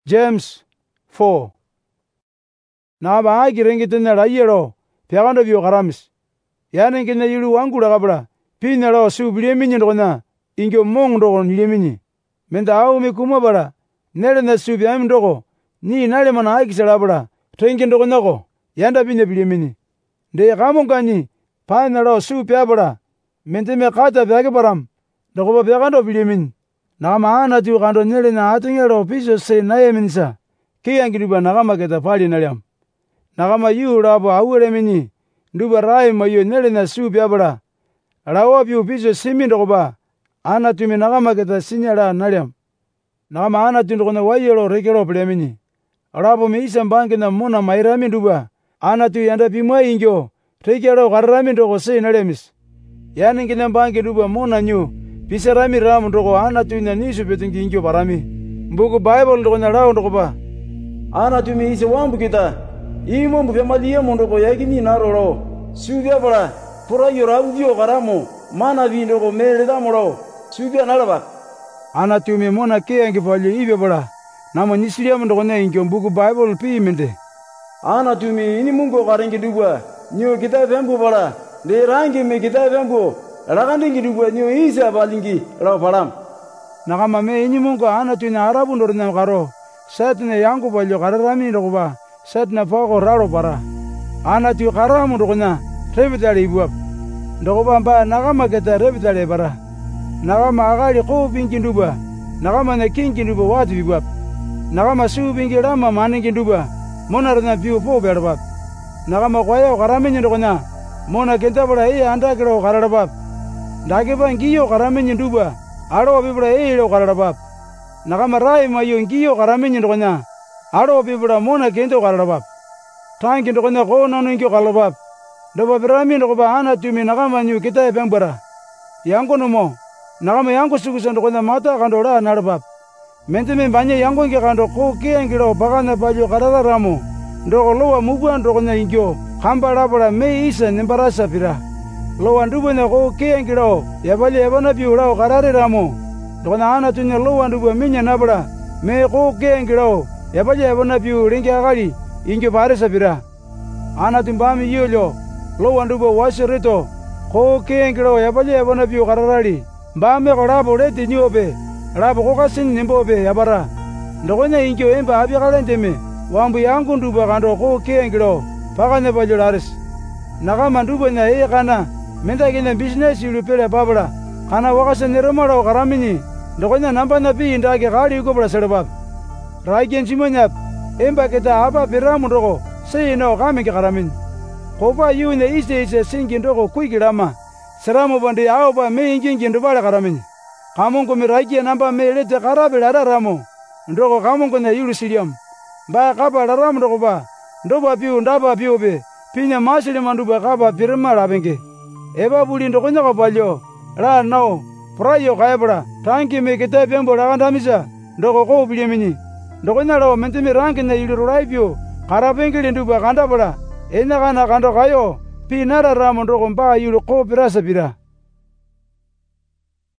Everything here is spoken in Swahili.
James 4. Naba agirengitena la yero, piagando bio garamis. Yanengina yilu wangula gabra, pina lo su biliemini ndogona, ingyo mong dogon liemini. Menda au mi kumabara, nere na su biam dogo, ni nale mana agisalabra, trengi ndogona go, yanda bine biliemini. De gamongani, pana lo su piabara, menteme kata biagabaram, dogo piagando biliemin. Nama ana tu kando nere na atingero piso se nayeminsa, kiyangiruba nagama keta pali nalyam. Nagama yu rabo awuremini, nduba rai mayo nere na su piabara, rawa piu piso simi dogoba, ana tu mi nagama keta sinyara nalyam. Nagama ana tu ndogona wayelo rekero plemini. Rabo mi isam bangina mona mairami nduba, ana tu yanda pimwa ingyo, rekero garami dogo se nalyamis. Yaningina bangi nduba mona nyu, pisarami ramu ndogo ana tu ina nisu petingi ingyo parami. Mbuku Bible ndogona rao ndogoba. Ana tu mi isa wambu kita, imo mbuka maliya mondoko yakini naroro, suga para, pura yorabu dio garamo, mana vindogo mereda moro, suga nalaba. Ana tu mi mona ke angi pali ibe para, nama nisiliya mondogona ingyo mbuku Bible pi mente. Ana tu mi ini mungo karengi duba, nyo kita fembu para, de rangi mi kita fembu, rakandingi duba nyo isa balingi rao param. Nakama me ini mungo ana tu ina arabu ndorina karo, satna yangu palyo kararami ndogoba, satna fago raro para. Ana tu karamu ndogona, rebitali ibuap. Ndogoba mba nakama keta rebitali para. Nakama agali ko pingi nduba, nakama na kingi nduba watu ibuap. Nakama su pingi rama maningi nduba, mona rana piu po berbap. Nakama kwaya karamenyi ndogona, mona kenta para anda kiro kararabap. Dakiba ngiyo karamenyi nduba, aro bibra lo kararabap. Nakama rai mayo ngiyo karamenyi ndogona, aro bibra mona kento kararabap. Tangi ndogona ko nanu ngyo kararabap. Doba birami ndogoba ana tumi nakama nyu kita ebembara. Yango nomo, nakama yango sugusa ndogona mata kandora narabap. Menteme banya yango nge kando ko kiengiro bagana palyo karararamo. Ndogo lowa mubua ndogona ingyo, kamba labara me isa nembarasa pira. Lowa ndubu na ko kiengiro, yabali yabana piurao karare ramo. Ndogona ana tunya lowa ndubu minya nabara, me ko kiengiro, yabali yabana piu ringi agali, ingyo paresa pira. Ana tumbami yolo, lowa ndubu wasirito, ko kiengiro yabali yabana piu kararari. Mbame ko rabo reti nyobe, rabo ko kasin nimbobe yabara. Ndogona ingyo emba abigalenteme, wambu yangu ndubu kando ko kiengiro, pakane palyo laris. Nakama ndubu na kana, menda kina business yulupele babara, kana wakasa neromaro karamini, ndogona namba na pi indake kali yuko para serabab. Raigen simonyap, emba kita apa piramu ndogo, se ino kame ke karamin. Kopa yu ne ise singi ndogo kuiki rama, seramu bandi ao ba me ingingi ndubale karamin. Kamungu mi raigen namba me lete karabe lara ramo, ndogo kamungu na yulu siliam. Ba kapa laramu ndogo ba, ndoba piu ndaba piu be, pinya masili manduba kapa pirima labenge. Eba buli ndogonya kapalyo, la nao, prayo kayabra, tanki me kita pembo lakandamisa, ndogo ko biliemini. Ndogonya lao mentimi rangi na yulu raibyo, karabengili nduba kandabra, ena kana kando kayo, pinara ramo ndogo mba yulu ko pirasa pira.